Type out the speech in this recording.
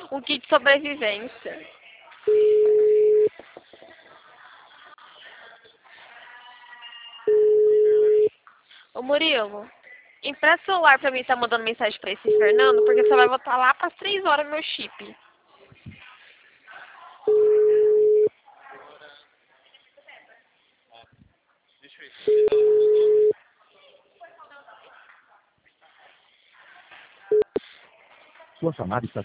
Um kit de sobrevivência. Ô Murilo, empresta o celular pra mim tá mandando mensagem pra esse Fernando, porque você vai voltar lá pras 3 horas meu chip. Sua chamada está